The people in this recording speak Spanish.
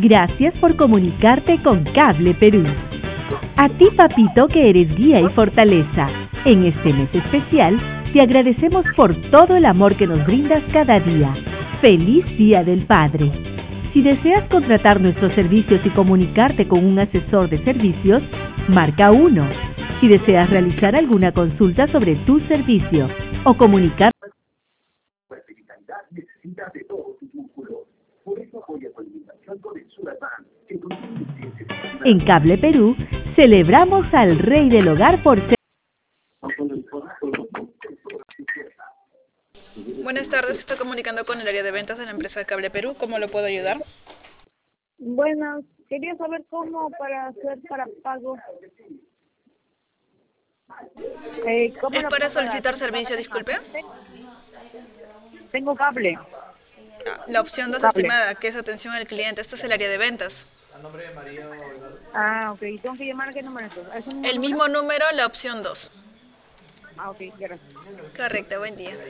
Gracias por comunicarte con Cable Perú. A ti, papito, que eres guía y fortaleza. En este mes especial, te agradecemos por todo el amor que nos brindas cada día. ¡Feliz Día del Padre! Si deseas contratar nuestros servicios y comunicarte con un asesor de servicios, marca 1. Si deseas realizar alguna consulta sobre tu servicio o comunicar... Necesitas de todos tus músculos. Por eso apoya tu alimentación con el Surasan. En Cable Perú, celebramos al Rey del Hogar por ser... Buenas tardes, estoy comunicando con el área de ventas de la empresa Cable Perú. ¿Cómo lo puedo ayudar? Bueno, quería saber cómo para pago. ¿Cómo ¿Es lo para puedo pagar? solicitar servicio, disculpe? Tengo cable. La opción 2, Cable. estimada, que es atención al cliente. Esto es el área de ventas. Ah, ok. ¿Y tengo que llamar a qué número entonces? ¿Es un El número? mismo número, la opción 2. Ah, ok, gracias. Correcto, buen día.